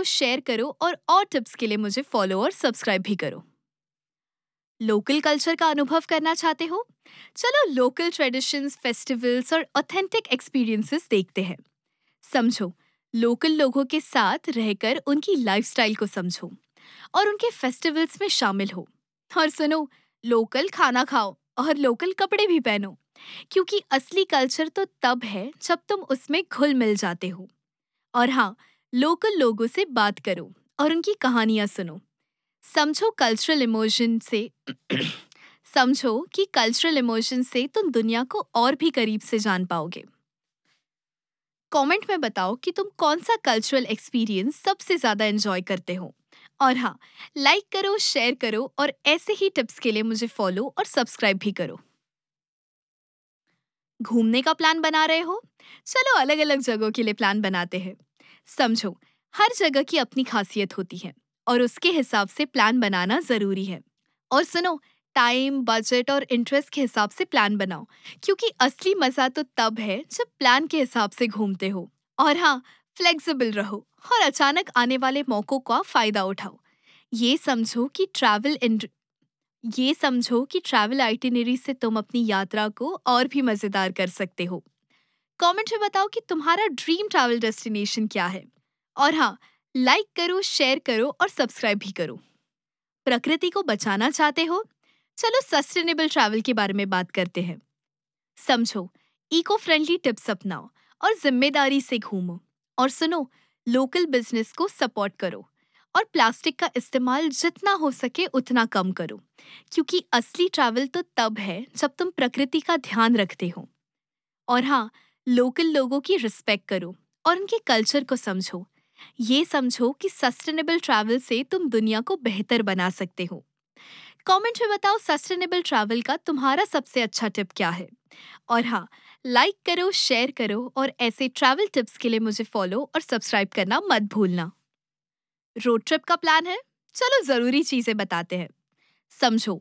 Share करो और tips के लिए मुझे फॉलो और सब्सक्राइब भी करो। लोकल कल्चर का अनुभव करना चाहते हो? चलो लोकल ट्रेडिशंस, फेस्टिवल्स और ऑथेंटिक एक्सपीरियंसेस देखते हैं। समझो, लोकल लोगों के साथ रहकर उनकी लाइफस्टाइल को समझो और उनके फेस्टिवल्स में शामिल हो। और सुनो, लोकल खाना खाओ और लोकल कपड़े भी पहनो, क्योंकि असली कल्चर तो तब है जब तुम उसमें घुल मिल जाते हो। और हाँ, लोकल लोगों से बात करो और उनकी कहानियां सुनो। समझो कल्चरल इमोशन से समझो कि कल्चरल इमोशन से तुम दुनिया को और भी करीब से जान पाओगे। कमेंट में बताओ कि तुम कौन सा कल्चरल एक्सपीरियंस सबसे ज्यादा एंजॉय करते हो। और हाँ, लाइक करो, शेयर करो और ऐसे ही टिप्स के लिए मुझे फॉलो और सब्सक्राइब भी करो। घूमने का प्लान बना रहे हो? चलो अलग अलग जगहों के लिए प्लान बनाते हैं। समझो, हर जगह की अपनी खासियत होती है और उसके हिसाब से प्लान बनाना जरूरी है। और सुनो, टाइम, बजट और इंटरेस्ट के हिसाब से प्लान बनाओ, क्योंकि असली मजा तो तब है जब प्लान के हिसाब से घूमते हो। और हाँ, फ्लेक्सिबल रहो और अचानक आने वाले मौकों का फायदा उठाओ। ये समझो कि ट्रैवल ये समझो कि ट्रैवल आइटिनरी से तुम अपनी यात्रा को और भी मजेदार कर सकते हो। कमेंट में बताओ कि तुम्हारा ड्रीम ट्रैवल डेस्टिनेशन क्या है। और हाँ, लाइक करो, शेयर करो और सब्सक्राइब भी करो। प्रकृति को बचाना चाहते हो? चलो सस्टेनेबल ट्रैवल के बारे में बात करते हैं। समझो, इको फ्रेंडली टिप्स अपनाओ और जिम्मेदारी से घूमो। और सुनो, लोकल बिजनेस को सपोर्ट करो और प्लास्टिक का इस्तेमाल जितना हो सके उतना कम करो, क्योंकि असली ट्रैवल तो तब है जब तुम प्रकृति का ध्यान रखते हो। और हाँ, लोकल लोगों की रिस्पेक्ट करो और उनके कल्चर को समझो। ये समझो कि सस्टेनेबल ट्रैवल से तुम दुनिया को बेहतर बना सकते हो। कमेंट में बताओ सस्टेनेबल ट्रैवल का तुम्हारा सबसे अच्छा टिप क्या है। और हाँ, लाइक करो, शेयर करो और ऐसे ट्रैवल टिप्स के लिए मुझे फॉलो और सब्सक्राइब करना मत भूलना। रोड ट्रिप का प्लान है? चलो जरूरी चीजें बताते हैं। समझो,